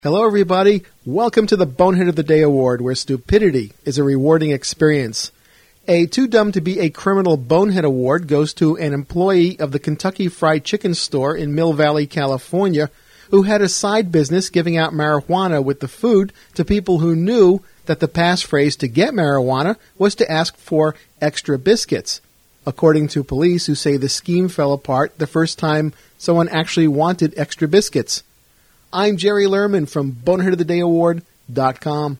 Hello, everybody. Welcome to the Bonehead of the Day Award, where stupidity is a rewarding experience. A Too Dumb to Be a Criminal Bonehead Award goes to an employee of the Kentucky Fried Chicken store in Mill Valley, California, who had a side business giving out marijuana with the food to people who knew that the passphrase to get marijuana was to ask for extra biscuits, according to police who say the scheme fell apart the first time someone actually wanted extra biscuits. I'm Jerry Lerman from BoneheadOfTheDayAward.com.